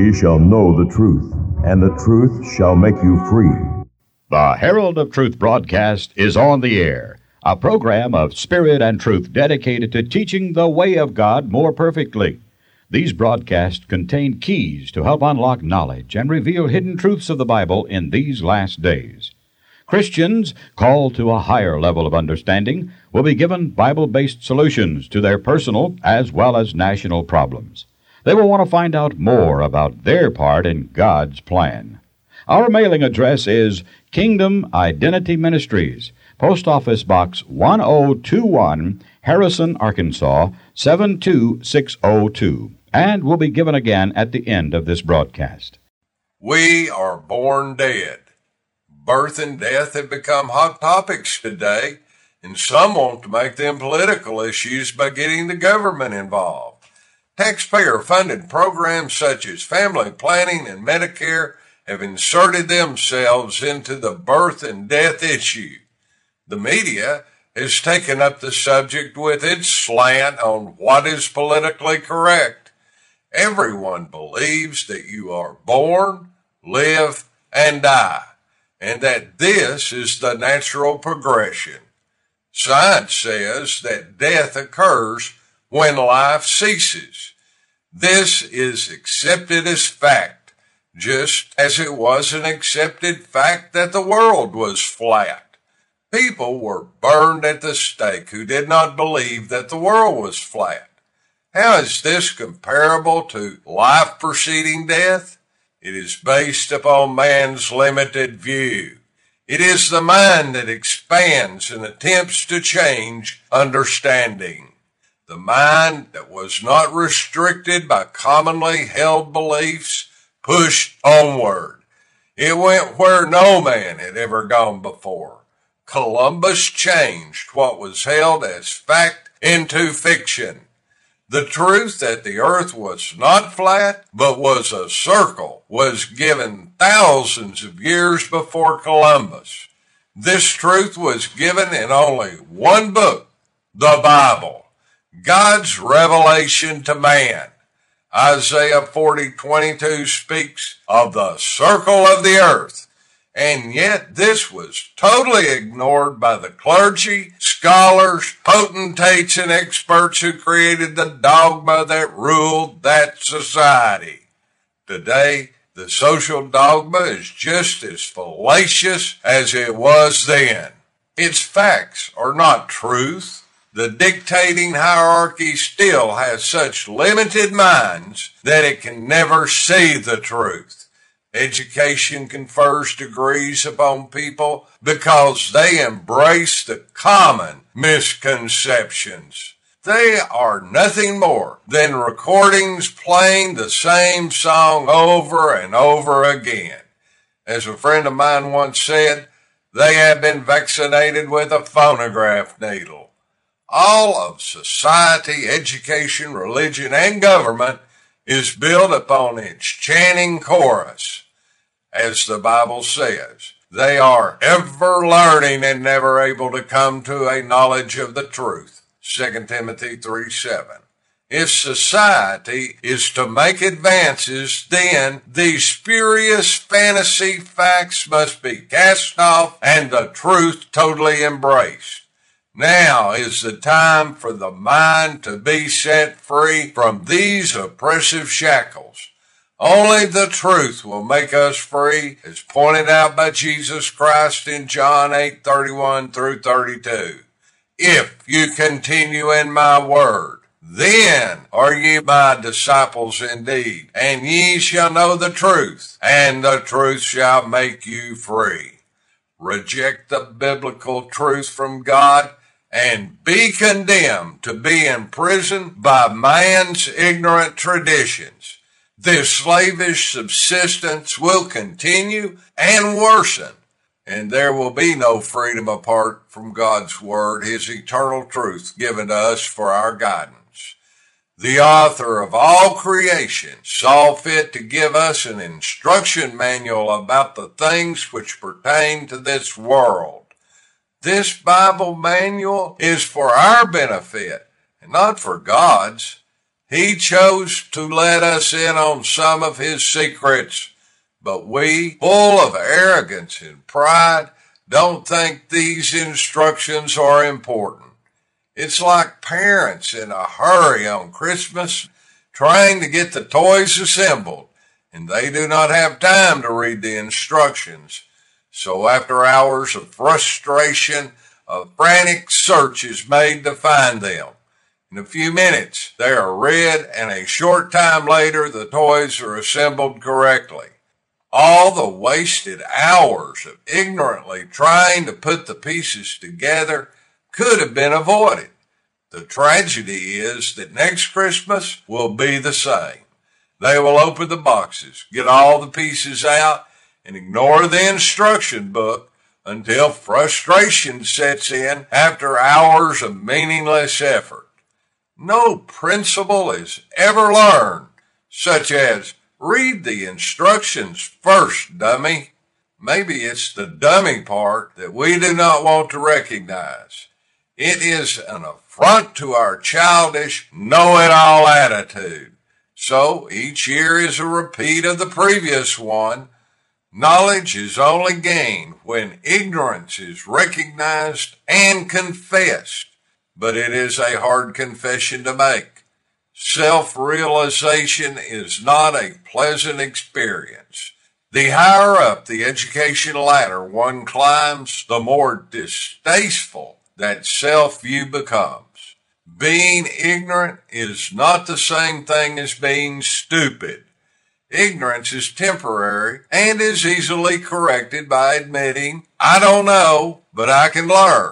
ye shall know the truth, and the truth shall make you free. The Herald of Truth broadcast is on the air, a program of spirit and truth dedicated to teaching the way of God more perfectly. These broadcasts contain keys to help unlock knowledge and reveal hidden truths of the Bible in these last days. Christians called to a higher level of understanding will be given Bible-based solutions to their personal as well as national problems. They will want to find out more about their part in God's plan. Our mailing address is Kingdom Identity Ministries, Post Office Box 1021, Harrison, Arkansas, 72602, and will be given again at the end of this broadcast. We are born dead. Birth and death have become hot topics today, and some want to make them political issues by getting the government involved. Taxpayer-funded programs such as family planning and Medicare have inserted themselves into the birth and death issue. The media has taken up the subject with its slant on what is politically correct. Everyone believes that you are born, live, and die, and that this is the natural progression. Science says that death occurs when life ceases. This is accepted as fact, just as it was an accepted fact that the world was flat. People were burned at the stake who did not believe that the world was flat. How is this comparable to life preceding death? It is based upon man's limited view. It is the mind that expands and attempts to change understanding. The mind that was not restricted by commonly held beliefs pushed onward. It went where no man had ever gone before. Columbus changed what was held as fact into fiction. The truth that the earth was not flat, but was a circle, was given thousands of years before Columbus. This truth was given in only one book, the Bible, God's revelation to man. Isaiah 40:22 speaks of the circle of the earth. And yet this was totally ignored by the clergy, scholars, potentates, and experts who created the dogma that ruled that society. Today, the social dogma is just as fallacious as it was then. Its facts are not truth. The dictating hierarchy still has such limited minds that it can never see the truth. Education confers degrees upon people because they embrace the common misconceptions. They are nothing more than recordings playing the same song over and over again. As a friend of mine once said, they have been vaccinated with a phonograph needle. All of society, education, religion, and government is built upon its chanting chorus. As the Bible says, they are ever learning and never able to come to a knowledge of the truth. 2 Timothy 3:7. If society is to make advances, then these spurious fantasy facts must be cast off and the truth totally embraced. Now is the time for the mind to be set free from these oppressive shackles. Only the truth will make us free, as pointed out by Jesus Christ in John 8:31 through 32. If you continue in my word, then are ye my disciples indeed, and ye shall know the truth, and the truth shall make you free. Reject the biblical truth from God, and be condemned to be imprisoned by man's ignorant traditions. This slavish subsistence will continue and worsen, and there will be no freedom apart from God's word, his eternal truth given to us for our guidance. The author of all creation saw fit to give us an instruction manual about the things which pertain to this world. This Bible manual is for our benefit and not for God's. He chose to let us in on some of his secrets, but we, full of arrogance and pride, don't think these instructions are important. It's like parents in a hurry on Christmas trying to get the toys assembled, and they do not have time to read the instructions. So after hours of frustration, a frantic search is made to find them. In a few minutes, they are read, and a short time later, the toys are assembled correctly. All the wasted hours of ignorantly trying to put the pieces together could have been avoided. The tragedy is that next Christmas will be the same. They will open the boxes, get all the pieces out, and ignore the instruction book until frustration sets in after hours of meaningless effort. No principle is ever learned, such as, read the instructions first, dummy. Maybe it's the dummy part that we do not want to recognize. It is an affront to our childish, know-it-all attitude. So each year is a repeat of the previous one. Knowledge is only gained when ignorance is recognized and confessed. But it is a hard confession to make. Self-realization is not a pleasant experience. The higher up the education ladder one climbs, the more distasteful that self-view becomes. Being ignorant is not the same thing as being stupid. Ignorance is temporary and is easily corrected by admitting, I don't know, but I can learn.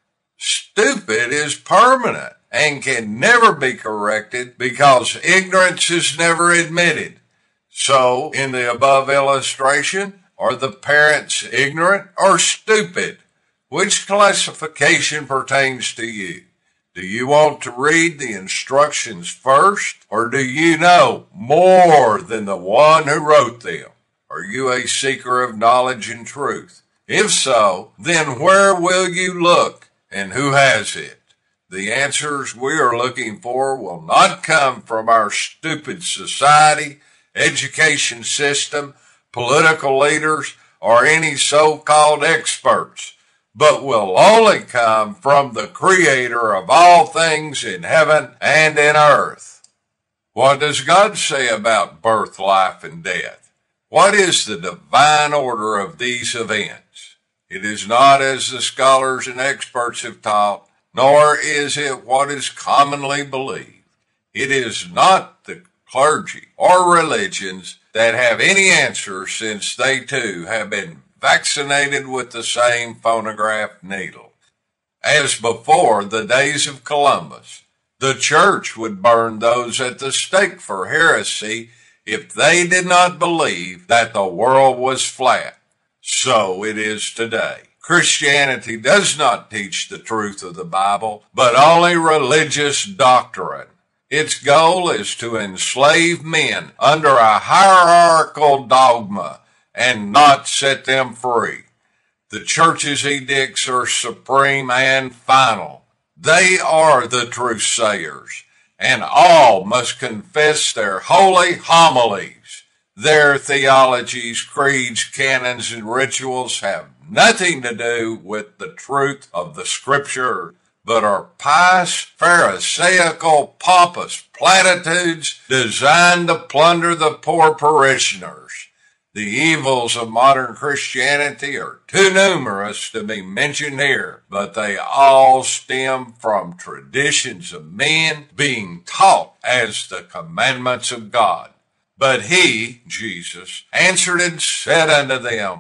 Stupid is permanent and can never be corrected because ignorance is never admitted. So, in the above illustration, are the parents ignorant or stupid? Which classification pertains to you? Do you want to read the instructions first, or do you know more than the one who wrote them? Are you a seeker of knowledge and truth? If so, then where will you look? And who has it? The answers we are looking for will not come from our stupid society, education system, political leaders, or any so-called experts, but will only come from the Creator of all things in heaven and in earth. What does God say about birth, life, and death? What is the divine order of these events? It is not as the scholars and experts have taught, nor is it what is commonly believed. It is not the clergy or religions that have any answers, since they too have been vaccinated with the same phonograph needle. As before the days of Columbus, the church would burn those at the stake for heresy if they did not believe that the world was flat. So it is today. Christianity does not teach the truth of the Bible, but only religious doctrine. Its goal is to enslave men under a hierarchical dogma and not set them free. The church's edicts are supreme and final. They are the truth sayers, and all must confess their holy homilies. Their theologies, creeds, canons, and rituals have nothing to do with the truth of the Scripture, but are pious, pharisaical, pompous platitudes designed to plunder the poor parishioners. The evils of modern Christianity are too numerous to be mentioned here, but they all stem from traditions of men being taught as the commandments of God. But he, Jesus, answered and said unto them,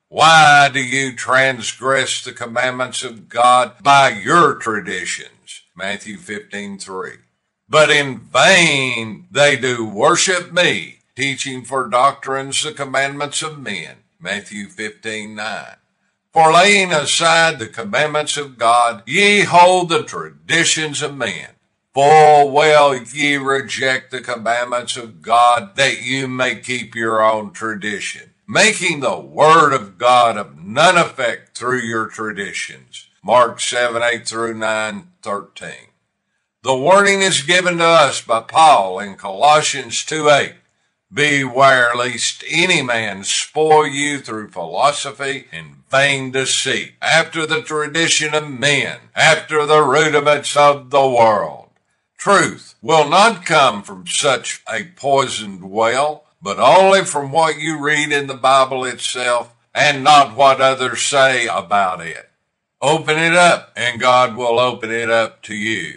Why do you transgress the commandments of God by your traditions? Matthew 15:3. But in vain they do worship me, teaching for doctrines the commandments of men. Matthew 15:9. For laying aside the commandments of God, ye hold the traditions of men. Full well ye reject the commandments of God, that you may keep your own tradition, making the word of God of none effect through your traditions. Mark 7:8-9, 13. The warning is given to us by Paul in Colossians 2:8. Beware lest any man spoil you through philosophy and vain deceit, after the tradition of men, after the rudiments of the world. Truth will not come from such a poisoned well, but only from what you read in the Bible itself, and not what others say about it. Open it up, and God will open it up to you.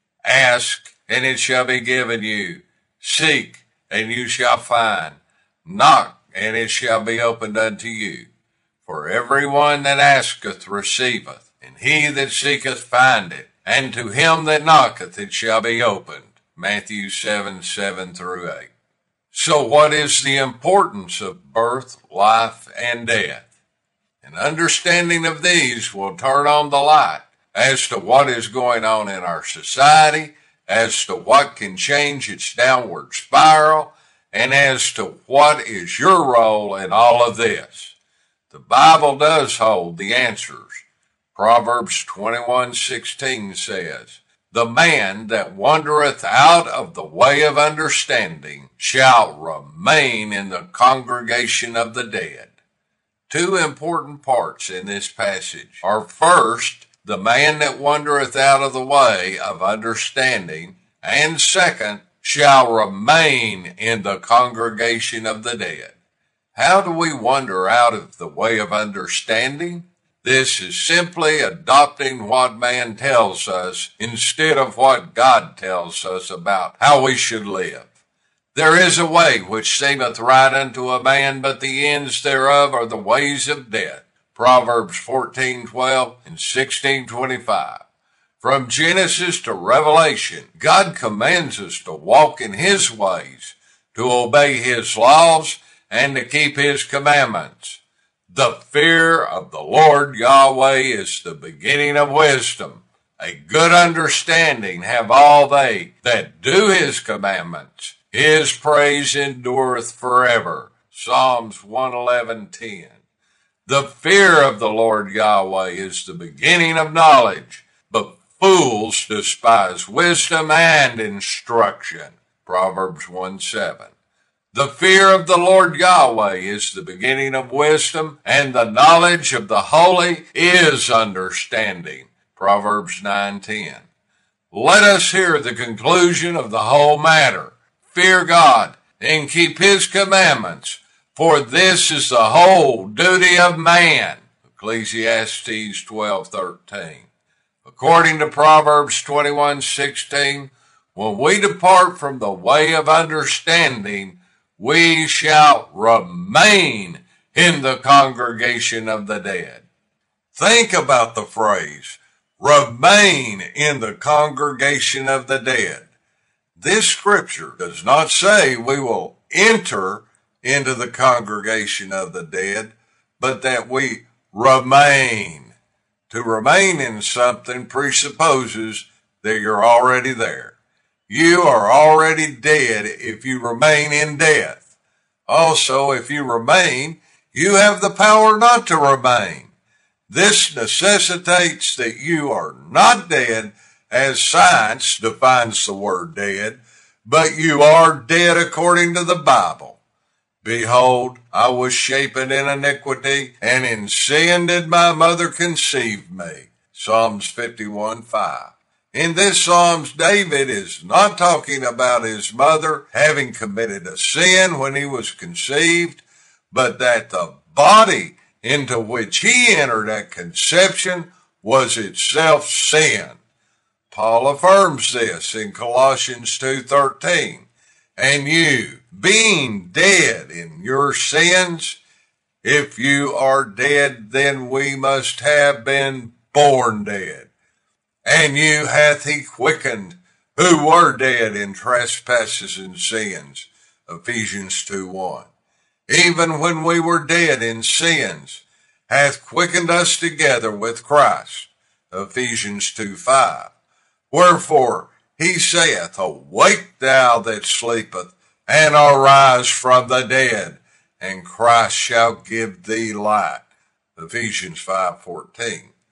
Ask, and it shall be given you. Seek, and you shall find. Knock, and it shall be opened unto you. For every one that asketh receiveth, and he that seeketh findeth, and to him that knocketh it shall be opened. Matthew 7:7-8. So what is the importance of birth, life, and death? An understanding of these will turn on the light as to what is going on in our society, as to what can change its downward spiral, and as to what is your role in all of this. The Bible does hold the answers. Proverbs 21:16 says, "The man that wandereth out of the way of understanding shall remain in the congregation of the dead." Two important parts in this passage are, first, the man that wandereth out of the way of understanding, and second, shall remain in the congregation of the dead. How do we wander out of the way of understanding? This is simply adopting what man tells us instead of what God tells us about how we should live. There is a way which seemeth right unto a man, but the ends thereof are the ways of death. Proverbs 14:12 and 16:25. From Genesis to Revelation, God commands us to walk in His ways, to obey His laws, and to keep His commandments. The fear of the Lord Yahweh is the beginning of wisdom. A good understanding have all they that do His commandments. His praise endureth forever. Psalms 111:10. The fear of the Lord Yahweh is the beginning of knowledge, but fools despise wisdom and instruction. Proverbs 1:7. The fear of the Lord Yahweh is the beginning of wisdom, and the knowledge of the holy is understanding. Proverbs 9:10. Let us hear the conclusion of the whole matter. Fear God and keep His commandments, for this is the whole duty of man. Ecclesiastes 12:13. According to Proverbs 21:16, when we depart from the way of understanding, we shall remain in the congregation of the dead. Think about the phrase, remain in the congregation of the dead. This scripture does not say we will enter into the congregation of the dead, but that we remain. To remain in something presupposes that you're already there. You are already dead if you remain in death. Also, if you remain, you have the power not to remain. This necessitates that you are not dead as science defines the word dead, but you are dead according to the Bible. Behold, I was shapen in iniquity, and in sin did my mother conceive me. Psalms 51:5. In this Psalms, David is not talking about his mother having committed a sin when he was conceived, but that the body into which he entered at conception was itself sin. Paul affirms this in Colossians 2:13. And you, being dead in your sins, if you are dead, then we must have been born dead. And you hath He quickened, who were dead in trespasses and sins. Ephesians 2:1. Even when we were dead in sins, hath quickened us together with Christ. Ephesians 2:5. Wherefore He saith, Awake thou that sleepeth, and arise from the dead, and Christ shall give thee light. Ephesians 5:14.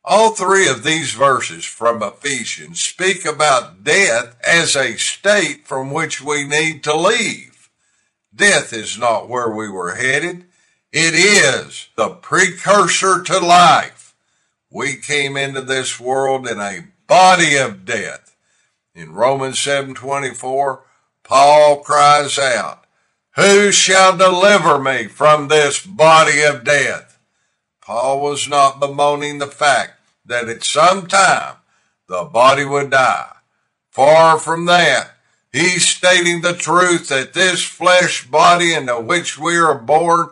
All three of these verses from Ephesians speak about death as a state from which we need to leave. Death is not where we were headed. It is the precursor to life. We came into this world in a body of death. In Romans 7:24, Paul cries out, "Who shall deliver me from this body of death?" Paul was not bemoaning the fact that at some time the body would die. Far from that, he's stating the truth that this flesh body into which we are born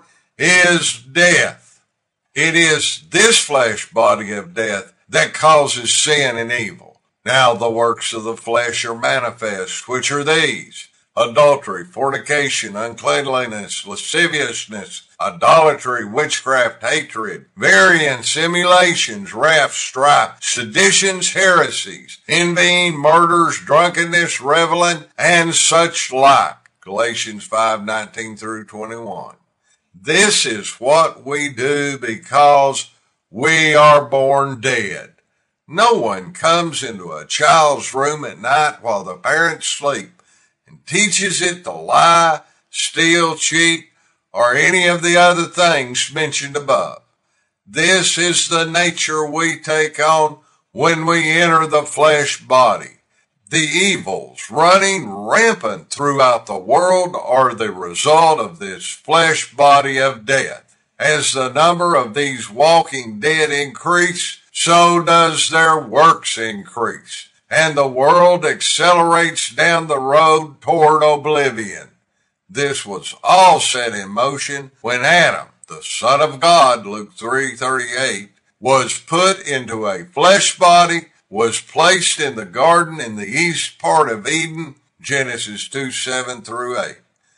is death. It is this flesh body of death that causes sin and evil. Now the works of the flesh are manifest, which are these: adultery, fornication, uncleanliness, lasciviousness, idolatry, witchcraft, hatred, variance, emulations, wrath, strife, seditions, heresies, envying, murders, drunkenness, reveling, and such like. Galatians 5:19 through 21. This is what we do because we are born dead. No one comes into a child's room at night while the parents sleep and teaches it to lie, steal, cheat, or any of the other things mentioned above. This is the nature we take on when we enter the flesh body. The evils running rampant throughout the world are the result of this flesh body of death. As the number of these walking dead increase, so does their works increase, and the world accelerates down the road toward oblivion. This was all set in motion when Adam, the Son of God, Luke 3:38, was put into a flesh body, was placed in the garden in the east part of Eden, Genesis 2:7 through 8.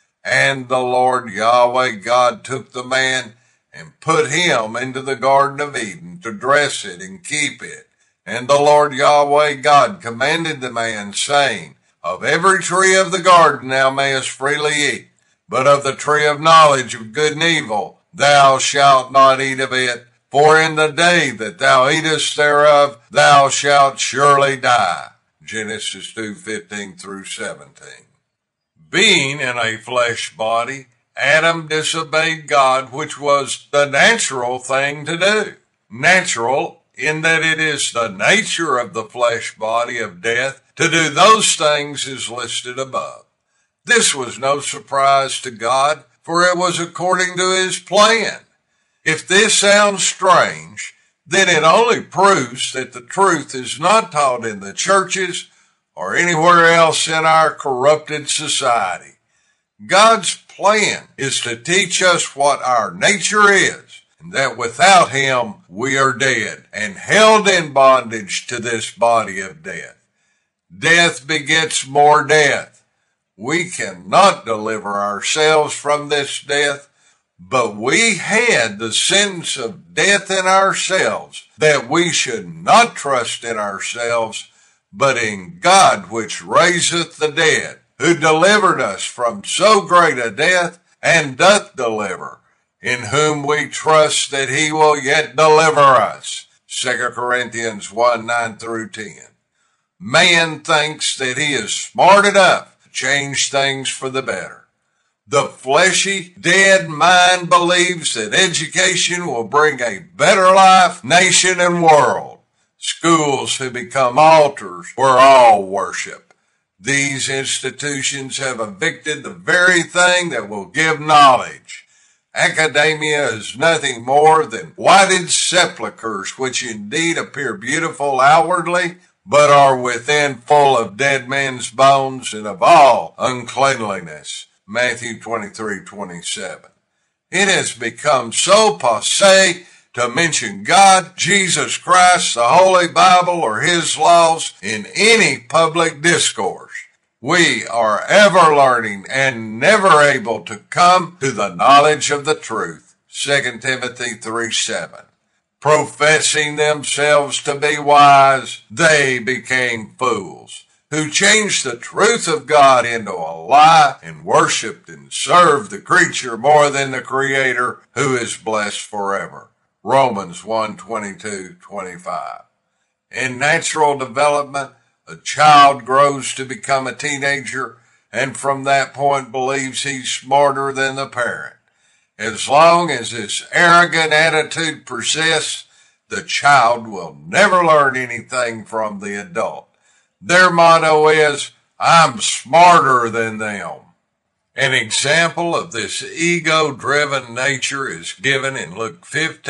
And the Lord Yahweh God took the man and put him into the Garden of Eden to dress it and keep it. And the Lord Yahweh God commanded the man, saying, "Of every tree of the garden thou mayest freely eat, but of the tree of knowledge of good and evil thou shalt not eat of it, for in the day that thou eatest thereof thou shalt surely die." Genesis 2:15 through 17. Being in a flesh body, Adam disobeyed God, which was the natural thing to do. Natural in that it is the nature of the flesh body of death to do those things as listed above. This was no surprise to God, for it was according to his plan. If this sounds strange, then it only proves that the truth is not taught in the churches or anywhere else in our corrupted society. God's plan is to teach us what our nature is, and that without him we are dead and held in bondage to this body of death. Death begets more death. We cannot deliver ourselves from this death, but we had the sentence of death in ourselves, that we should not trust in ourselves, but in God which raiseth the dead, who delivered us from so great a death, and doth deliver, in whom we trust that he will yet deliver us. 2 Corinthians 1:9 through 10. Man thinks that he is smart enough to change things for the better. The fleshy, dead mind believes that education will bring a better life, nation, and world. Schools have become altars where all worship. These institutions have evicted the very thing that will give knowledge. Academia is nothing more than whited sepulchres, which indeed appear beautiful outwardly, but are within full of dead men's bones and of all uncleanliness. Matthew 23:27. It has become so passé to mention God, Jesus Christ, the Holy Bible, or his laws in any public discourse. We are ever learning and never able to come to the knowledge of the truth. 2 Timothy 3:7. Professing themselves to be wise, they became fools, who changed the truth of God into a lie and worshiped and served the creature more than the Creator, who is blessed forever. Romans 1:22-25. In natural development, a child grows to become a teenager and from that point believes he's smarter than the parent. As long as this arrogant attitude persists, the child will never learn anything from the adult. Their motto is, I'm smarter than them. An example of this ego-driven nature is given in Luke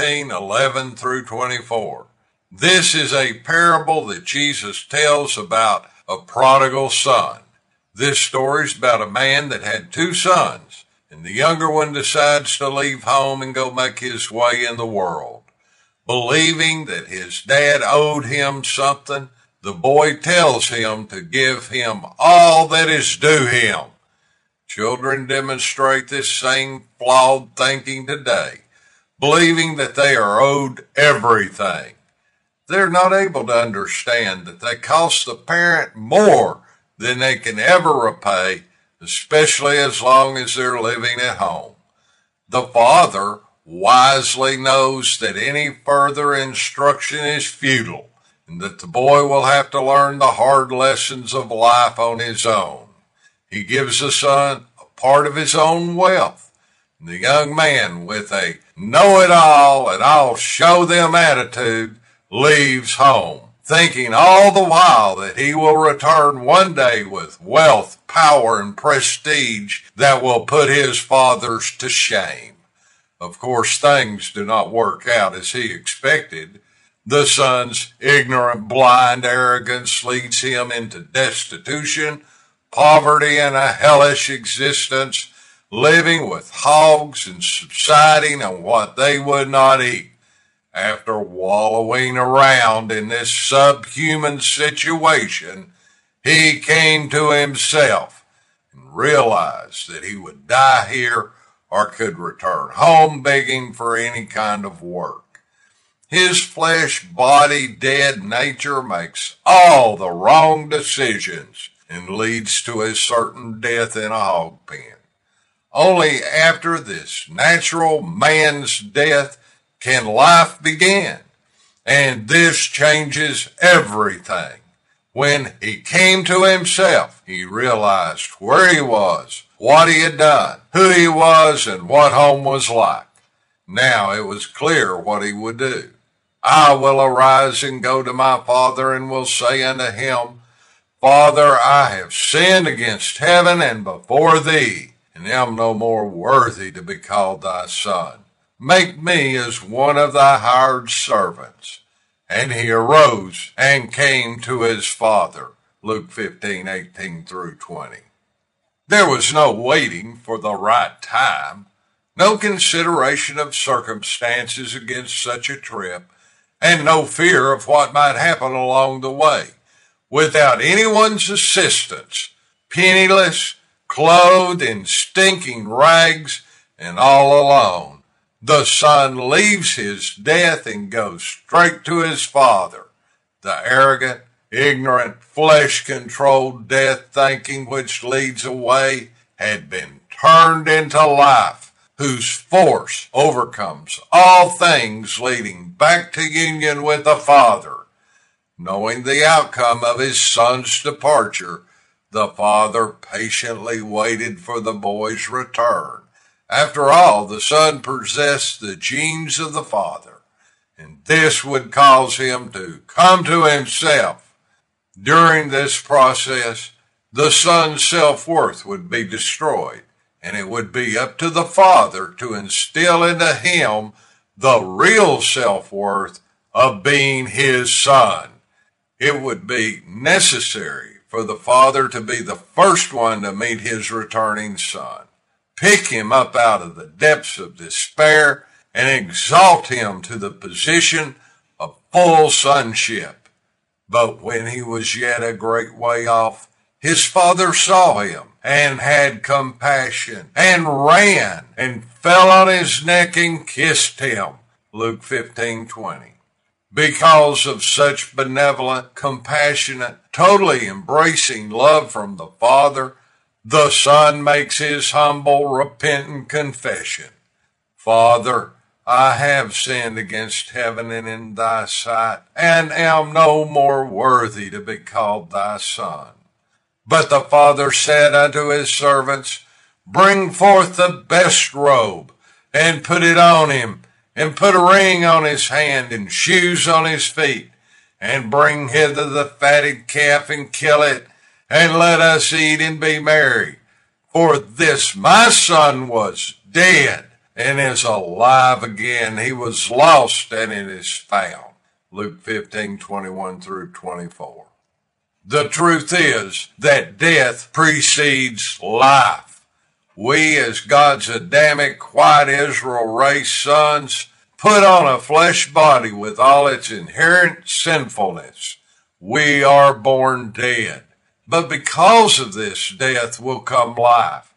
15:11-24. This is a parable that Jesus tells about a prodigal son. This story is about a man that had two sons, and the younger one decides to leave home and go make his way in the world. Believing that his dad owed him something, the boy tells him to give him all that is due him. Children demonstrate this same flawed thinking today, believing that they are owed everything. They're not able to understand that they cost the parent more than they can ever repay, especially as long as they're living at home. The father wisely knows that any further instruction is futile and that the boy will have to learn the hard lessons of life on his own. He gives the son a part of his own wealth. And the young man, with a know-it-all and I'll show them attitude, leaves home, thinking all the while that he will return one day with wealth, power, and prestige that will put his fathers to shame. Of course, things do not work out as he expected. The son's ignorant, blind arrogance leads him into destitution, poverty, and a hellish existence, living with hogs and subsiding on what they would not eat. After wallowing around in this subhuman situation, he came to himself and realized that he would die here or could return home begging for any kind of work. His flesh body dead nature makes all the wrong decisions and leads to a certain death in a hog pen. Only after this natural man's death can life begin, and this changes everything. When he came to himself, he realized where he was, what he had done, who he was, and what home was like. Now it was clear what he would do. I will arise and go to my father, and will say unto him, Father, I have sinned against heaven and before thee, and am no more worthy to be called thy son. Make me as one of thy hired servants. And he arose and came to his father. Luke 15:18-20. There was no waiting for the right time, no consideration of circumstances against such a trip, and no fear of what might happen along the way. Without anyone's assistance, penniless, clothed in stinking rags, and all alone, the son leaves his death and goes straight to his father. The arrogant, ignorant, flesh-controlled death thinking which leads away had been turned into life, whose force overcomes all things, leading back to union with the Father. Knowing the outcome of his son's departure, the father patiently waited for the boy's return. After all, the son possessed the genes of the father, and this would cause him to come to himself. During this process, the son's self-worth would be destroyed, and it would be up to the father to instill into him the real self-worth of being his son. It would be necessary for the father to be the first one to meet his returning son, pick him up out of the depths of despair, and exalt him to the position of full sonship. But when he was yet a great way off, his father saw him and had compassion and ran and fell on his neck and kissed him. Luke 15:20. Because of such benevolent, compassionate, totally embracing love from the Father, the Son makes his humble, repentant confession. Father, I have sinned against heaven and in thy sight, and am no more worthy to be called thy son. But the father said unto his servants, Bring forth the best robe, and put it on him, and put a ring on his hand, and shoes on his feet, and bring hither the fatted calf, and kill it, and let us eat and be merry. For this my son was dead, and is alive again. He was lost, and it is found. Luke 15:21 through 24. The truth is that death precedes life. We, as God's Adamic white Israel race sons, put on a flesh body with all its inherent sinfulness. We are born dead. But because of this death will come life.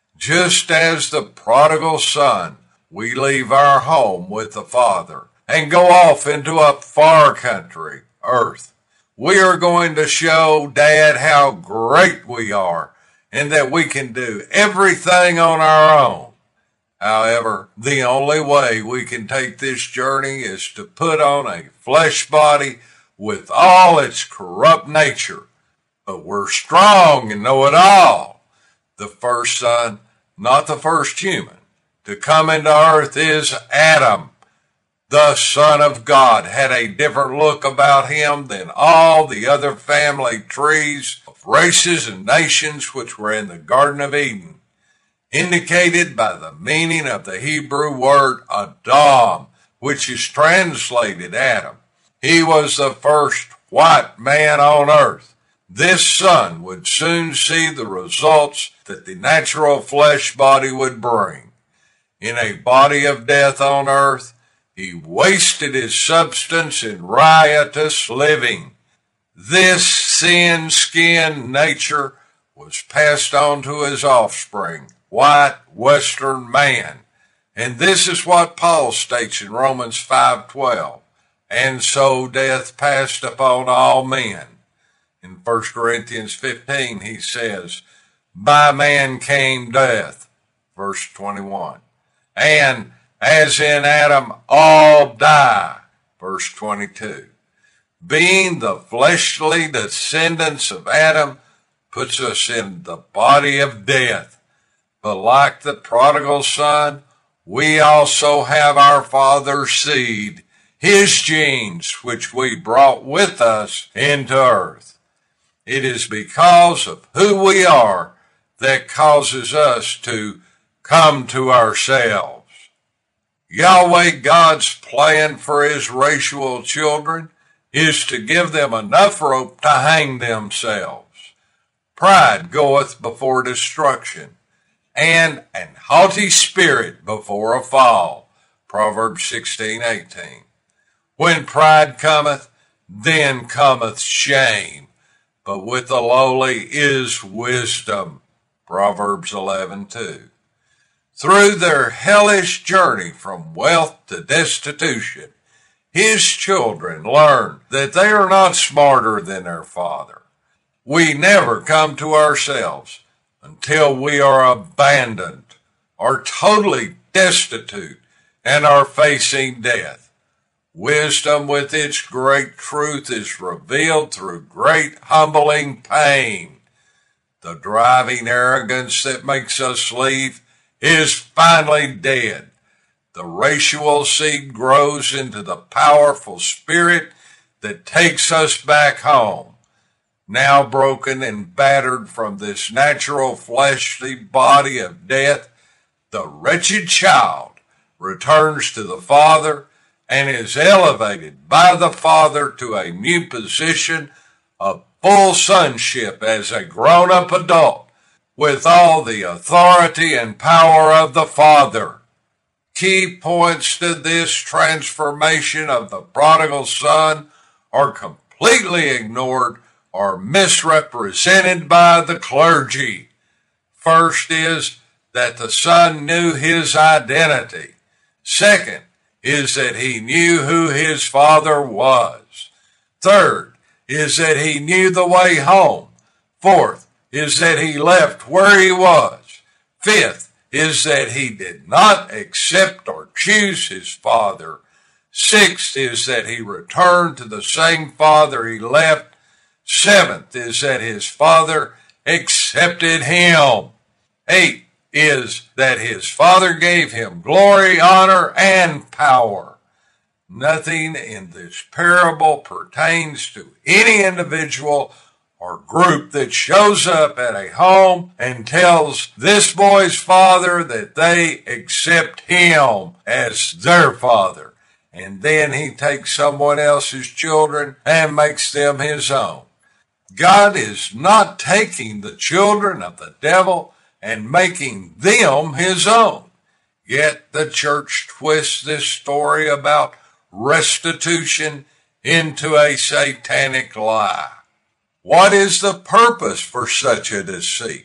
Just as the prodigal son, we leave our home with the Father and go off into a far country, earth. We are going to show Dad how great we are and that we can do everything on our own. However, the only way we can take this journey is to put on a flesh body with all its corrupt nature. But we're strong and know it all. The first son, not the first human, to come into earth is Adam. The Son of God had a different look about him than all the other family trees of races and nations which were in the Garden of Eden, indicated by the meaning of the Hebrew word Adam, which is translated Adam. He was the first white man on earth. This son would soon see the results that the natural flesh body would bring. In a body of death on earth, he wasted his substance in riotous living. This sin-skinned nature was passed on to his offspring, white Western man. And this is what Paul states in Romans 5:12. And so death passed upon all men. In 1 Corinthians 15, he says, By man came death, verse 21. And as in Adam all die, verse 22. Being the fleshly descendants of Adam puts us in the body of death. But like the prodigal son, we also have our father's seed, his genes, which we brought with us into earth. It is because of who we are that causes us to come to ourselves. Yahweh God's plan for his racial children is to give them enough rope to hang themselves. Pride goeth before destruction, and an haughty spirit before a fall. Proverbs 16:18. When pride cometh, then cometh shame, but with the lowly is wisdom. Proverbs 11:2. Through their hellish journey from wealth to destitution, his children learn that they are not smarter than their father. We never come to ourselves until we are abandoned, are totally destitute, and are facing death. Wisdom with its great truth is revealed through great humbling pain. The driving arrogance that makes us leave is finally dead. The racial seed grows into the powerful spirit that takes us back home. Now broken and battered from this natural fleshly body of death, the wretched child returns to the Father and is elevated by the Father to a new position of full sonship as a grown-up adult with all the authority and power of the Father. Key points to this transformation of the prodigal son are completely ignored or misrepresented by the clergy. First is that the son knew his identity. Second is that he knew who his father was. Third is that he knew the way home. Fourth is that he left where he was. Fifth is that he did not accept or choose his father. Sixth is that he returned to the same father he left. Seventh is that his father accepted him. Eighth is that his father gave him glory, honor, and power. Nothing in this parable pertains to any individual or group that shows up at a home and tells this boy's father that they accept him as their father. And then he takes someone else's children and makes them his own. God is not taking the children of the devil and making them his own. Yet the church twists this story about restitution into a satanic lie. What is the purpose for such a deceit?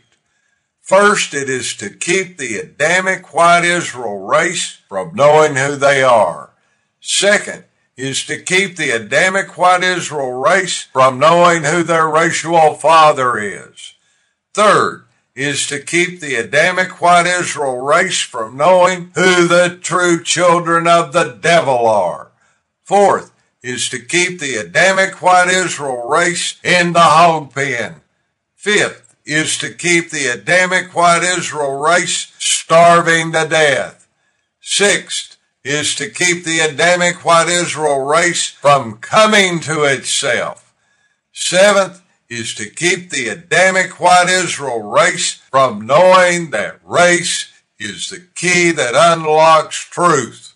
First, it is to keep the Adamic white Israel race from knowing who they are. Second, is to keep the Adamic white Israel race from knowing who their racial father is. Third, is to keep the Adamic white Israel race from knowing who the true children of the devil are. Fourth, is to keep the Adamic white Israel race in the hog pen. Fifth, is to keep the Adamic white Israel race starving to death. Sixth, is to keep the Adamic white Israel race from coming to itself. Seventh, is to keep the Adamic white Israel race from knowing that race is the key that unlocks truth.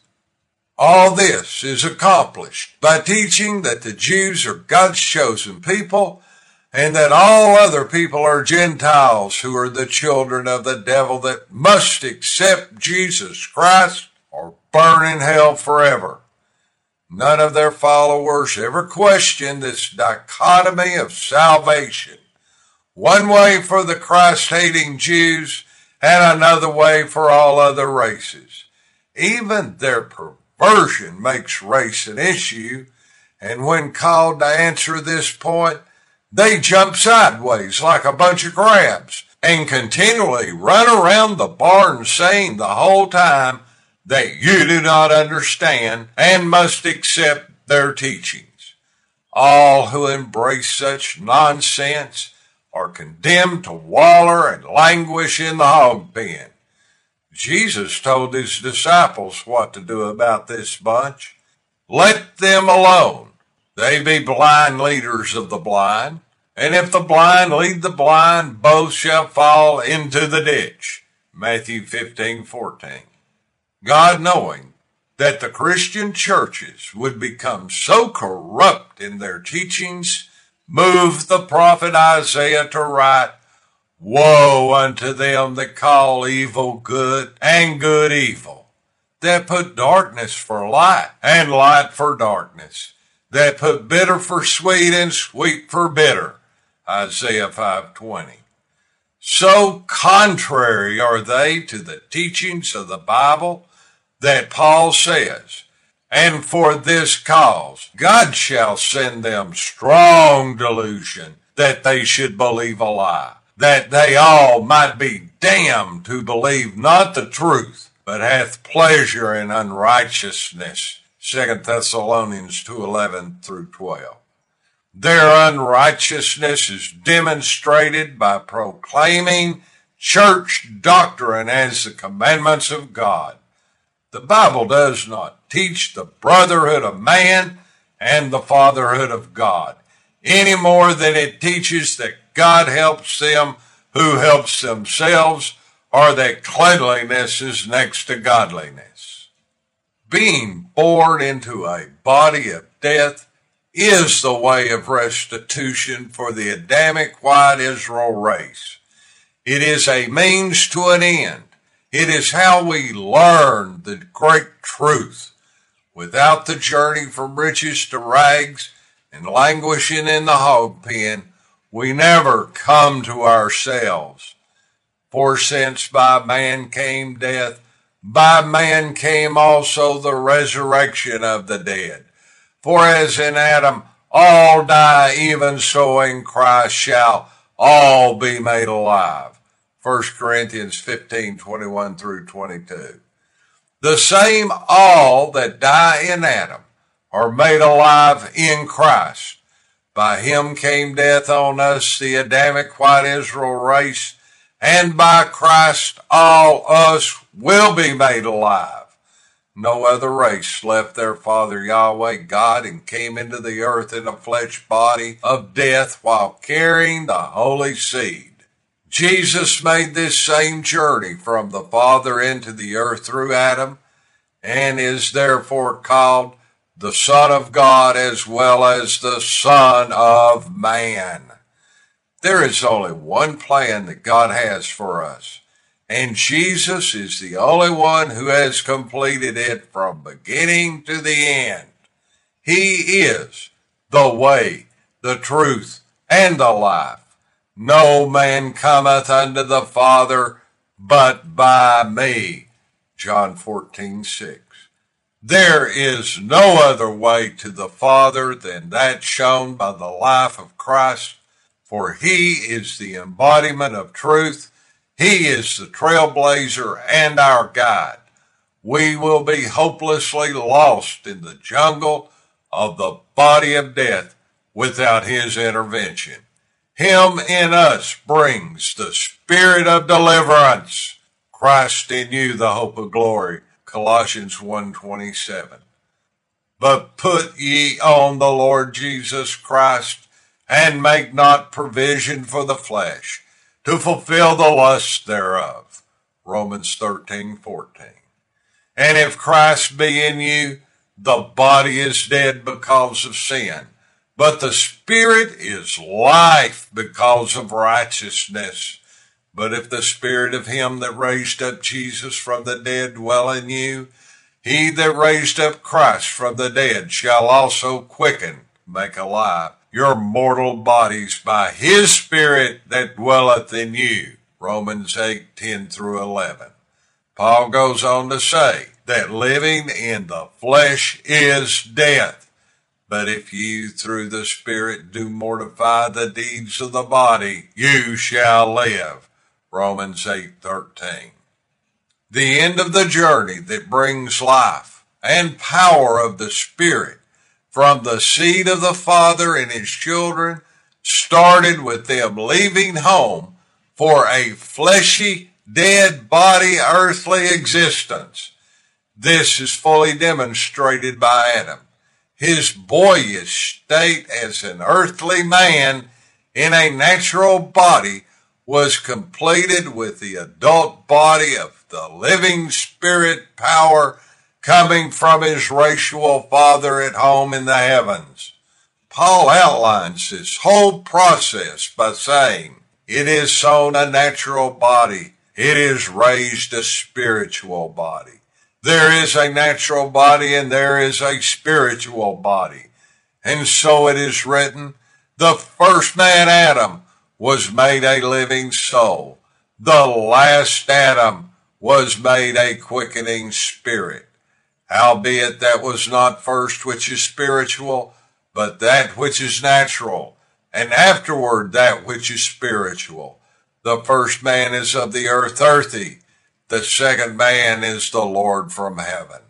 All this is accomplished by teaching that the Jews are God's chosen people and that all other people are Gentiles who are the children of the devil that must accept Jesus Christ or burn in hell forever. None of their followers ever questioned this dichotomy of salvation. One way for the Christ-hating Jews and another way for all other races. Even their perversion makes race an issue, and when called to answer this point, they jump sideways like a bunch of crabs and continually run around the barn saying the whole time that you do not understand and must accept their teachings. All who embrace such nonsense are condemned to waller and languish in the hog pen. Jesus told his disciples what to do about this bunch. Let them alone. They be blind leaders of the blind, and if the blind lead the blind, both shall fall into the ditch. Matthew 15:14. God, knowing that the Christian churches would become so corrupt in their teachings, moved the prophet Isaiah to write, "Woe unto them that call evil good and good evil, that put darkness for light and light for darkness, that put bitter for sweet and sweet for bitter." Isaiah 5:20. So contrary are they to the teachings of the Bible that Paul says, "And for this cause God shall send them strong delusion, that they should believe a lie, that they all might be damned who believe not the truth, but hath pleasure in unrighteousness." 2 Thessalonians 2:11-12. Their unrighteousness is demonstrated by proclaiming church doctrine as the commandments of God. The Bible does not teach the brotherhood of man and the fatherhood of God, any more than it teaches that God helps them who helps themselves, or that cleanliness is next to godliness. Being born into a body of death is the way of restitution for the Adamic white Israel race. It is a means to an end. It is how we learn the great truth. Without the journey from riches to rags and languishing in the hog pen, we never come to ourselves. For since by man came death, by man came also the resurrection of the dead. For as in Adam all die, even so in Christ shall all be made alive. 1 1 Corinthians 15:21 through 22. The same all that die in Adam are made alive in Christ. By him came death on us, the Adamic white Israel race, and by Christ all us will be made alive. No other race left their father Yahweh God and came into the earth in a flesh body of death while carrying the holy seed. Jesus made this same journey from the Father into the earth through Adam and is therefore called the Son of God as well as the Son of Man. There is only one plan that God has for us, and Jesus is the only one who has completed it from beginning to the end. He is the way, the truth, and the life. No man cometh unto the Father but by me. John 14:6. There is no other way to the Father than that shown by the life of Christ, for he is the embodiment of truth. He is the trailblazer and our guide. We will be hopelessly lost in the jungle of the body of death without his intervention. Him in us brings the spirit of deliverance. Christ in you, the hope of glory. Colossians 1:27. But put ye on the Lord Jesus Christ, and make not provision for the flesh, to fulfill the lusts thereof. Romans 13:14. And if Christ be in you, the body is dead because of sin, but the spirit is life because of righteousness. But if the spirit of him that raised up Jesus from the dead dwell in you, he that raised up Christ from the dead shall also quicken, make alive, your mortal bodies by his spirit that dwelleth in you. Romans 8:10 through 11. Paul goes on to say that living in the flesh is death. But if you through the Spirit do mortify the deeds of the body, you shall live. Romans 8:13. The end of the journey that brings life and power of the Spirit from the seed of the Father and his children started with them leaving home for a fleshy, dead body, earthly existence. This is fully demonstrated by Adam. His boyish state as an earthly man in a natural body was completed with the adult body of the living spirit power coming from his racial father at home in the heavens. Paul outlines this whole process by saying, it is sown a natural body, it is raised a spiritual body. There is a natural body and there is a spiritual body. And so it is written, the first man, Adam, was made a living soul. The last Adam was made a quickening spirit. Howbeit that was not first which is spiritual, but that which is natural, and afterward that which is spiritual. The first man is of the earth, earthy. The second man is the Lord from heaven.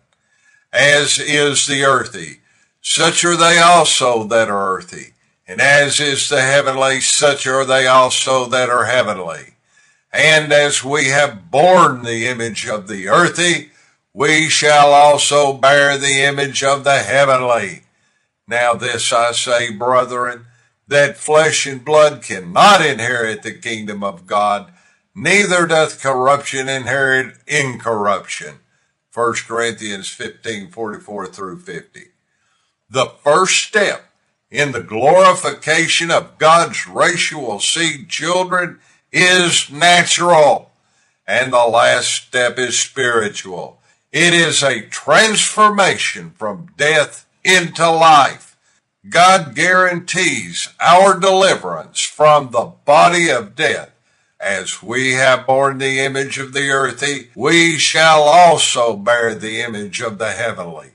As is the earthy, such are they also that are earthy. And as is the heavenly, such are they also that are heavenly. And as we have borne the image of the earthy, we shall also bear the image of the heavenly. Now this I say, brethren, that flesh and blood cannot inherit the kingdom of God, neither doth corruption inherit incorruption. 1 Corinthians 15:44 through 50. The first step in the glorification of God's racial seed children is natural, and the last step is spiritual. It is a transformation from death into life. God guarantees our deliverance from the body of death. As we have borne the image of the earthy, we shall also bear the image of the heavenly.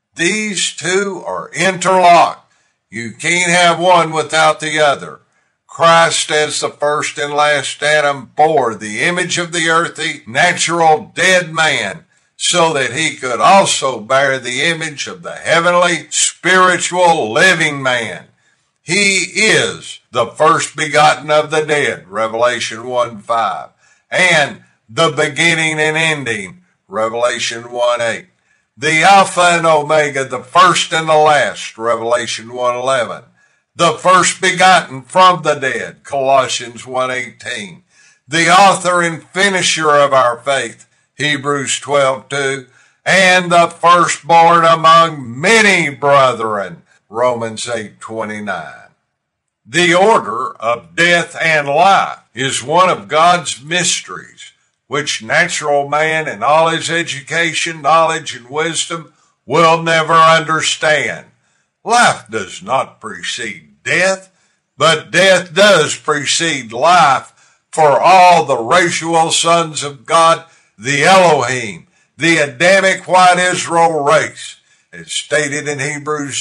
These two are interlocked. You can't have one without the other. Christ, as the first and last Adam, bore the image of the earthy, natural, dead man, so that he could also bear the image of the heavenly, spiritual, living man. He is the first begotten of the dead, Revelation 1:5, and the beginning and ending, Revelation 1:8. The Alpha and Omega, the first and the last, Revelation 1:11. The first begotten from the dead, Colossians 1:18. The author and finisher of our faith, Hebrews 12:2. And the firstborn among many brethren, Romans 8:29. The order of death and life is one of God's mysteries, which natural man in all his education, knowledge, and wisdom will never understand. Life does not precede death, but death does precede life for all the racial sons of God, the Elohim, the Adamic white Israel race. As stated in Hebrews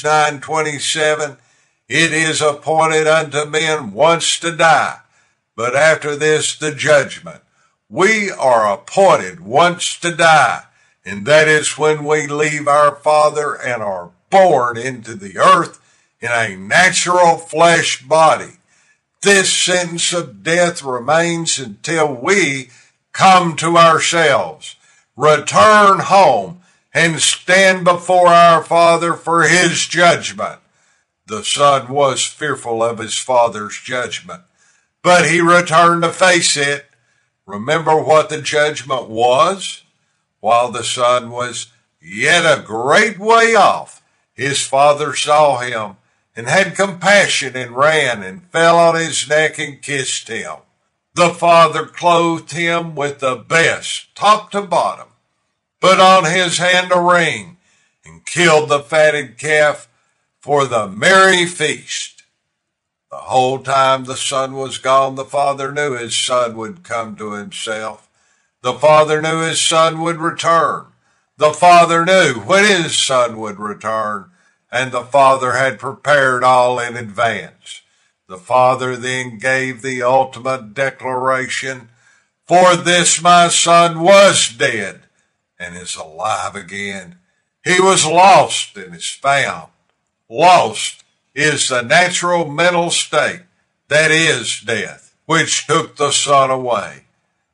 9:27, it is appointed unto men once to die, but after this the judgment. We are appointed once to die, and that is when we leave our Father and are born into the earth in a natural flesh body. This sentence of death remains until we come to ourselves, return home, and stand before our Father for his judgment. The Son was fearful of his Father's judgment, but he returned to face it. Remember what the judgment was? While the Son was yet a great way off, his Father saw him and had compassion and ran and fell on his neck and kissed him. The Father clothed him with the best, top to bottom, put on his hand a ring, and killed the fatted calf for the merry feast. The whole time the Son was gone, the Father knew his Son would come to himself. The Father knew his Son would return. The Father knew when his Son would return, and the Father had prepared all in advance. The Father then gave the ultimate declaration, "For this my Son was dead and is alive again. He was lost and is found." Lost is the natural mental state that is death, which took the Son away.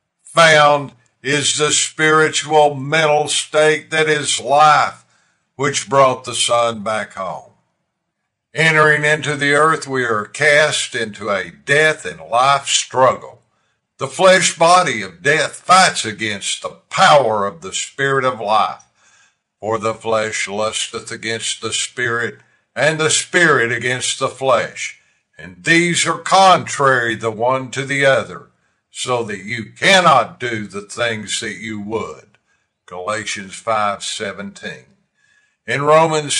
Found is the spiritual mental state that is life, which brought the Son back home. Entering into the earth, we are cast into a death and life struggle. The flesh body of death fights against the power of the Spirit of life. For the flesh lusteth against the Spirit, and the Spirit against the flesh. And these are contrary the one to the other, so that you cannot do the things that you would. Galatians 5:17. In Romans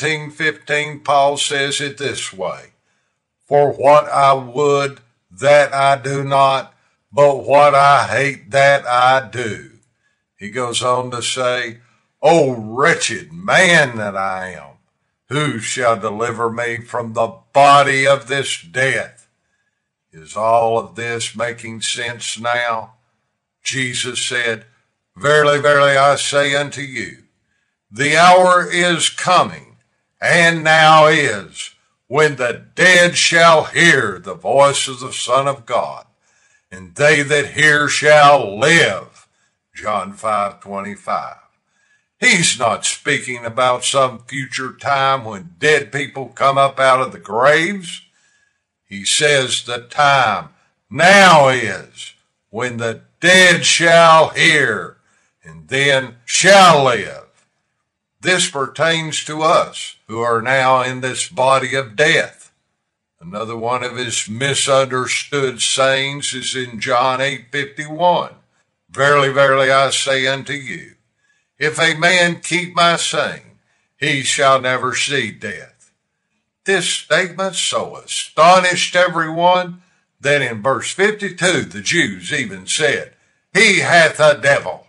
17:15, Paul says it this way, "For what I would, that I do not, but what I hate, that I do." He goes on to say, "O wretched man that I am, who shall deliver me from the body of this death?" Is all of this making sense now? Jesus said, "Verily, verily, I say unto you, the hour is coming, and now is, when the dead shall hear the voice of the Son of God, and they that hear shall live." John 5:25. He's not speaking about some future time when dead people come up out of the graves. He says the time now is when the dead shall hear and then shall live. This pertains to us who are now in this body of death. Another one of his misunderstood sayings is in John 8:51. "Verily, verily, I say unto you, if a man keep my saying, he shall never see death." This statement so astonished everyone that in verse 52 the Jews even said, "He hath a devil."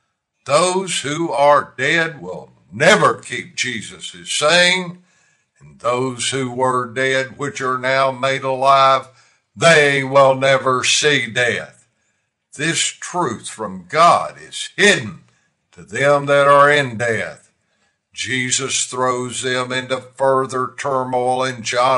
Those who are dead will never keep Jesus' saying, and those who were dead, which are now made alive, they will never see death. This truth from God is hidden to them that are in death. Jesus throws them into further turmoil in John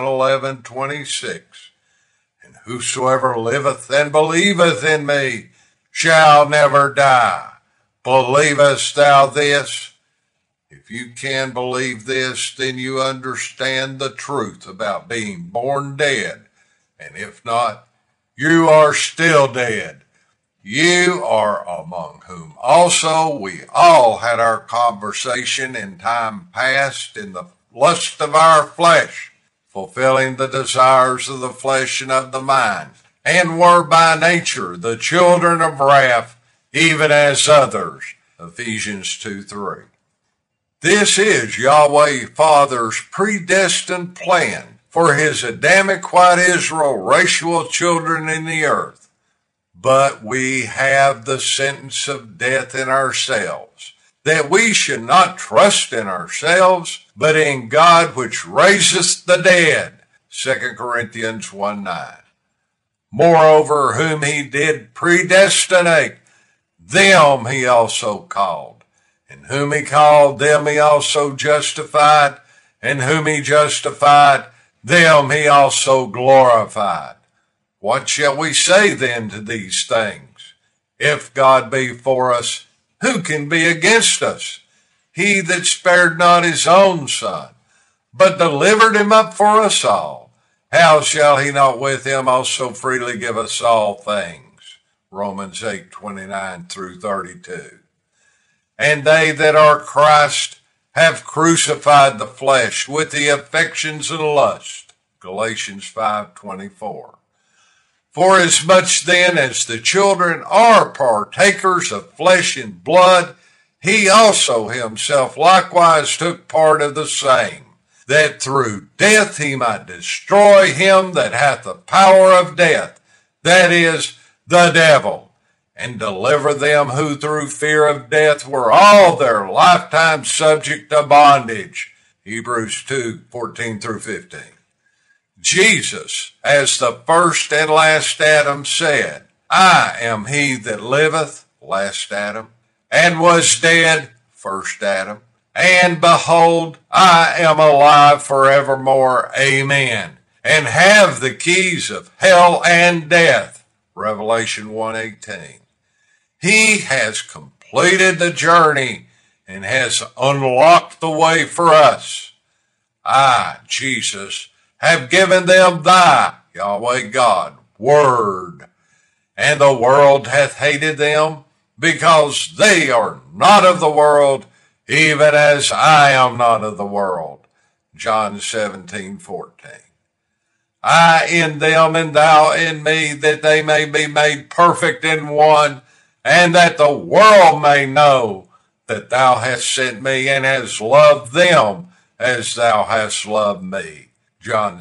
11:26. And whosoever liveth and believeth in me shall never die. Believest thou this? If you can believe this, then you understand the truth about being born dead. And if not, you are still dead. You are among whom also we all had our conversation in time past in the lust of our flesh, fulfilling the desires of the flesh and of the mind, and were by nature the children of wrath, even as others. Ephesians 2:3. This is Yahweh Father's predestined plan for his Adamic white Israel racial children in the earth. But we have the sentence of death in ourselves, that we should not trust in ourselves, but in God which raiseth the dead. 2 Corinthians 1:9. Moreover, whom he did predestinate, them he also called. And whom he called, them he also justified. And whom he justified, them he also glorified. What shall we say then to these things? If God be for us, who can be against us? He that spared not his own Son, but delivered him up for us all, how shall he not with him also freely give us all things? Romans 8:29 through 32. And they that are Christ have crucified the flesh with the affections and lust. Galatians 5:24. For as much then as the children are partakers of flesh and blood, he also himself likewise took part of the same, that through death he might destroy him that hath the power of death, that is, the devil, and deliver them who through fear of death were all their lifetime subject to bondage. Hebrews 2:14 through 15. Jesus, as the first and last Adam, said, I am he that liveth, last Adam, and was dead, first Adam, and behold, I am alive forevermore, amen, and have the keys of hell and death, Revelation 1:18. He has completed the journey and has unlocked the way for us. I, Jesus, have given them thy, Yahweh God, word, and the world hath hated them, because they are not of the world, even as I am not of the world. John 17:14. I in them and thou in me, that they may be made perfect in one, and that the world may know that thou hast sent me and hast loved them as thou hast loved me. John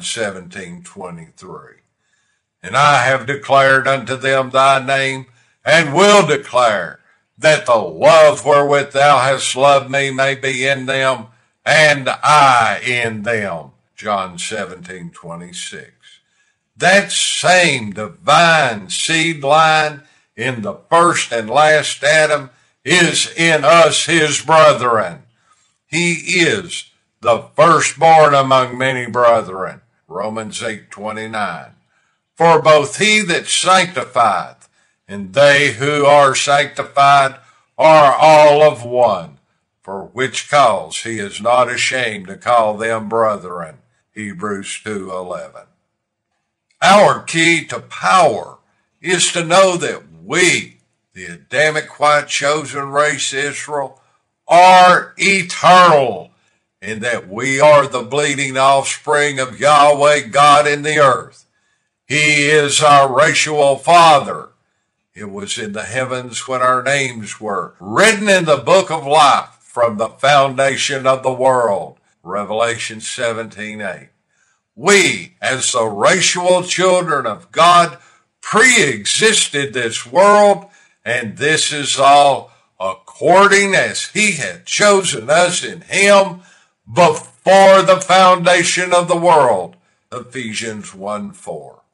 17:23. And I have declared unto them thy name, and will declare, that the love wherewith thou hast loved me may be in them, and I in them. John 17:26. That same divine seed line in the first and last Adam is in us, his brethren. He is the firstborn among many brethren. Romans 8:29. For both he that sanctifieth and they who are sanctified are all of one, for which cause he is not ashamed to call them brethren. Hebrews 2:11. Our key to power is to know that we, the Adamic white chosen race Israel, are eternal, and that we are the bleeding offspring of Yahweh God in the earth. He is our racial father. It was in the heavens when our names were written in the book of life from the foundation of the world. Revelation 17:8. We, as the racial children of God, pre-existed this world, and this is all according as he had chosen us in him before the foundation of the world. Ephesians 1:4.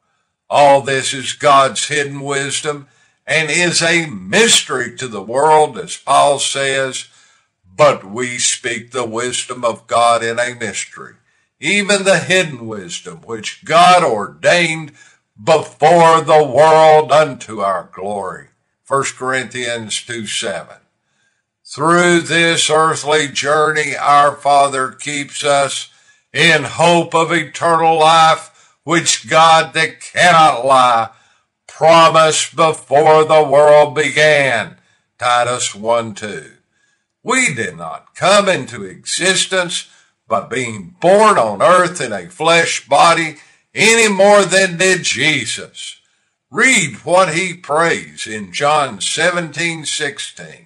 All this is God's hidden wisdom and is a mystery to the world, as Paul says, but we speak the wisdom of God in a mystery, even the hidden wisdom which God ordained before the world unto our glory. 1 Corinthians 2:7. Through this earthly journey, our Father keeps us in hope of eternal life, which God that cannot lie promised before the world began. Titus 1:2. We did not come into existence by being born on earth in a flesh body any more than did Jesus. Read what he prays in John 17:16.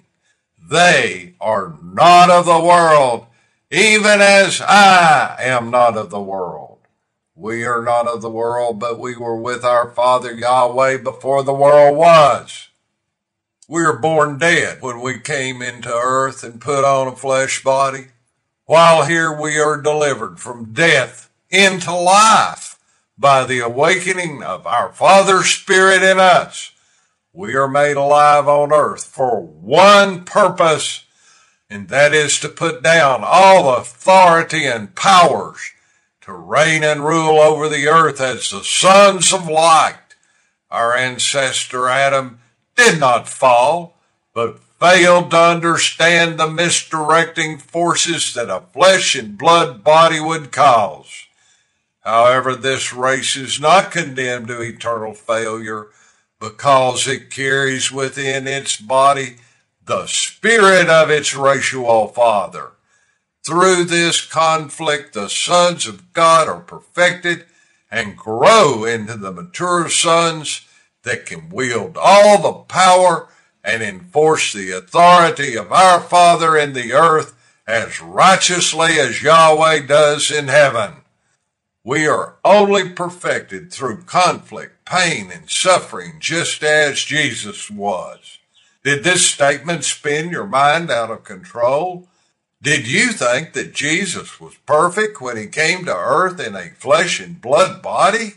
They are not of the world, even as I am not of the world. We are not of the world, but we were with our Father Yahweh before the world was. We were born dead when we came into earth and put on a flesh body, while here we are delivered from death into life by the awakening of our Father's Spirit in us. We are made alive on earth for one purpose, and that is to put down all authority and powers to reign and rule over the earth as the sons of light. Our ancestor Adam did not fall, but failed to understand the misdirecting forces that a flesh and blood body would cause. However, this race is not condemned to eternal failure because it carries within its body the spirit of its racial father. Through this conflict, the sons of God are perfected and grow into the mature sons that can wield all the power and enforce the authority of our Father in the earth as righteously as Yahweh does in heaven. We are only perfected through conflict, pain, and suffering, just as Jesus was. Did this statement spin your mind out of control? Did you think that Jesus was perfect when he came to earth in a flesh and blood body?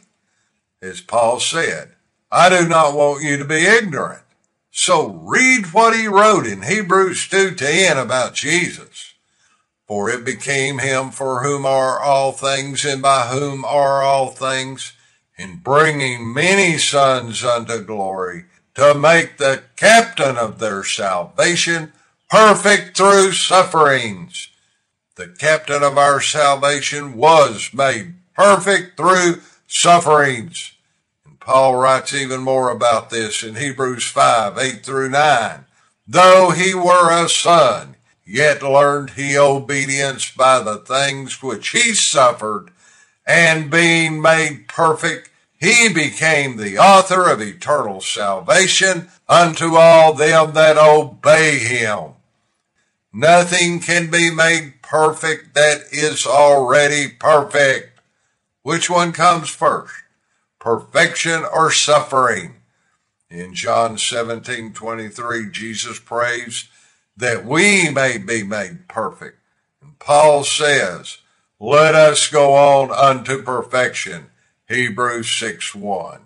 As Paul said, I do not want you to be ignorant. So read what he wrote in Hebrews 2:10 about Jesus. For it became him for whom are all things and by whom are all things, in bringing many sons unto glory, to make the captain of their salvation perfect through sufferings. The captain of our salvation was made perfect through sufferings. And Paul writes even more about this in Hebrews 5:8-9. Though he were a son, yet learned he obedience by the things which he suffered, and being made perfect, he became the author of eternal salvation unto all them that obey him. Nothing can be made perfect that is already perfect. Which one comes first, perfection or suffering? In John 17:23, Jesus prays that we may be made perfect. And Paul says, let us go on unto perfection. Hebrews 6:1.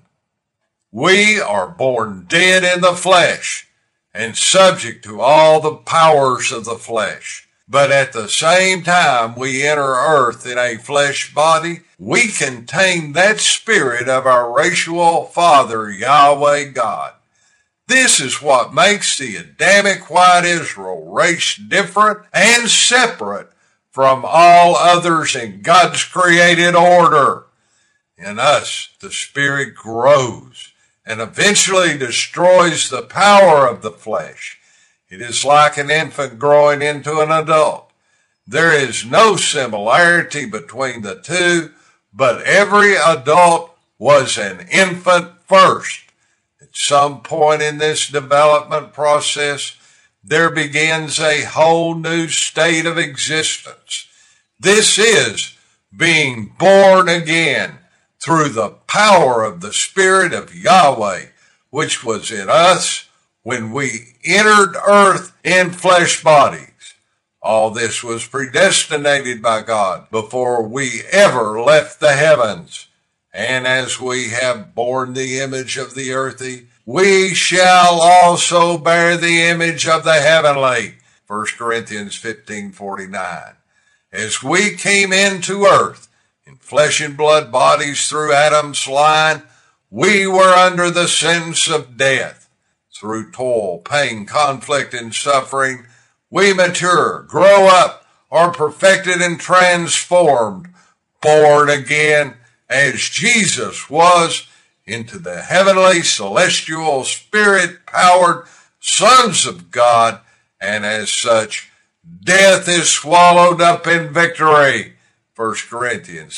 We are born dead in the flesh and subject to all the powers of the flesh. But at the same time we enter earth in a flesh body, we contain that spirit of our racial father, Yahweh God. This is what makes the Adamic white Israel race different and separate from all others in God's created order. In us, the Spirit grows and eventually destroys the power of the flesh. It is like an infant growing into an adult. There is no similarity between the two, but every adult was an infant first. At some point in this development process, there begins a whole new state of existence. This is being born again through the power of the Spirit of Yahweh, which was in us when we entered earth in flesh bodies. All this was predestinated by God before we ever left the heavens. And as we have borne the image of the earthly, we shall also bear the image of the heavenly. 1 Corinthians 15:49. As we came into earth in flesh and blood bodies through Adam's line, we were under the sentence of death. Through toil, pain, conflict, and suffering, we mature, grow up, are perfected and transformed, born again as Jesus was into the heavenly, celestial, spirit-powered sons of God, and as such, death is swallowed up in victory. 1 Corinthians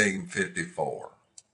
15:54.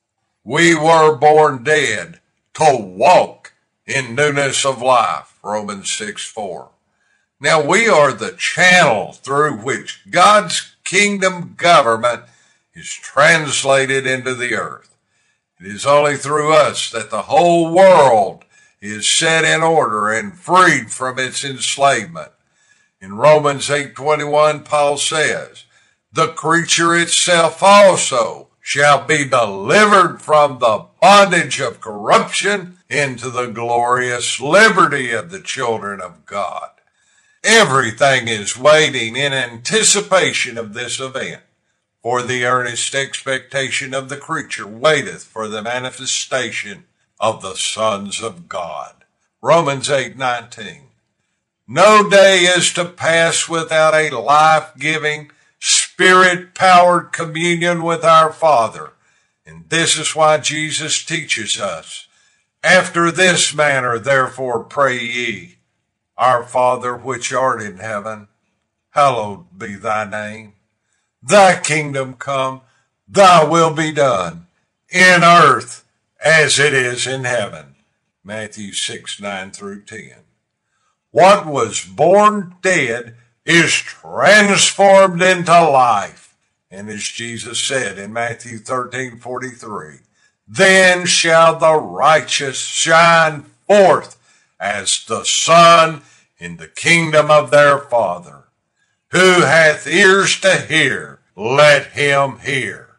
We were born dead to walk in newness of life. Romans 6:4. Now we are the channel through which God's kingdom government is translated into the earth. It is only through us that the whole world is set in order and freed from its enslavement. In Romans 8:21, Paul says, the creature itself also shall be delivered from the bondage of corruption into the glorious liberty of the children of God. Everything is waiting in anticipation of this event. For the earnest expectation of the creature waiteth for the manifestation of the sons of God. Romans 8:19. No day is to pass without a life-giving, spirit-powered communion with our Father. And this is why Jesus teaches us, after this manner, therefore, pray ye, Our Father which art in heaven, hallowed be thy name. Thy kingdom come, thy will be done, in earth as it is in heaven. Matthew 6:9-10. What was born dead is transformed into life. And as Jesus said in Matthew 13:43, then shall the righteous shine forth as the sun in the kingdom of their Father. Who hath ears to hear, let him hear.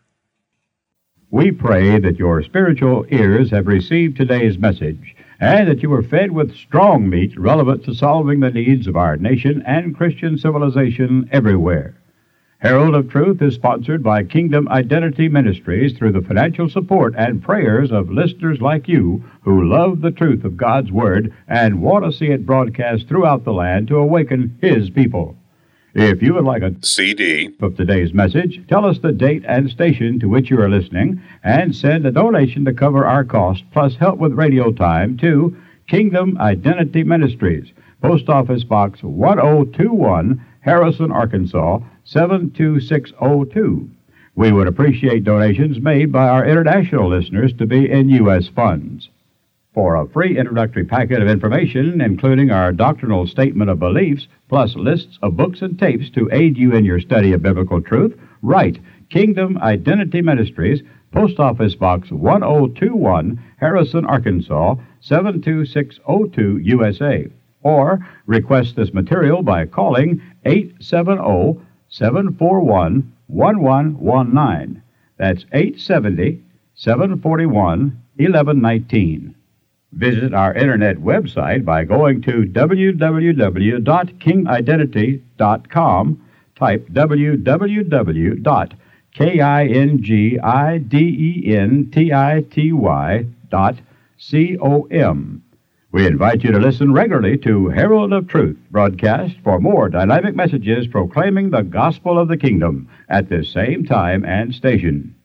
We pray that your spiritual ears have received today's message and that you are fed with strong meat relevant to solving the needs of our nation and Christian civilization everywhere. Herald of Truth is sponsored by Kingdom Identity Ministries through the financial support and prayers of listeners like you who love the truth of God's Word and want to see it broadcast throughout the land to awaken His people. If you would like a CD of today's message, tell us the date and station to which you are listening, and send a donation to cover our cost, plus help with radio time, to Kingdom Identity Ministries, Post Office Box 1021, Harrison, Arkansas, 72602. We would appreciate donations made by our international listeners to be in U.S. funds. For a free introductory packet of information, including our doctrinal statement of beliefs, plus lists of books and tapes to aid you in your study of biblical truth, write Kingdom Identity Ministries, Post Office Box 1021, Harrison, Arkansas, 72602, USA. Or request this material by calling 870-741-1119. That's 870-741-1119. Visit our internet website by going to www.kingidentity.com. Type www.kingidentity.com. We invite you to listen regularly to Herald of Truth broadcast for more dynamic messages proclaiming the gospel of the kingdom at this same time and station.